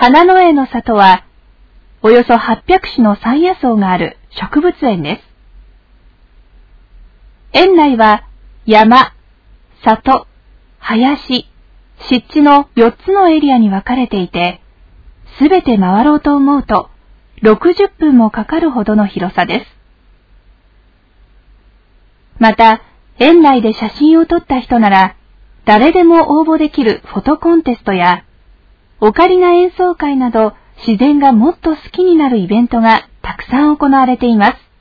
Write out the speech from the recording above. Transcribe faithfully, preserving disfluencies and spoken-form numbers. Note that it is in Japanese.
花の絵の里は、およそはっぴゃくしゅの山野草がある植物園です。園内は山、里、林、湿地のよっつのエリアに分かれていて、すべて回ろうと思うとろくじゅっぷんもかかるほどの広さです。また、園内で写真を撮った人なら、誰でも応募できるフォトコンテストや、オカリナ演奏会など自然がもっと好きになるイベントがたくさん行われています。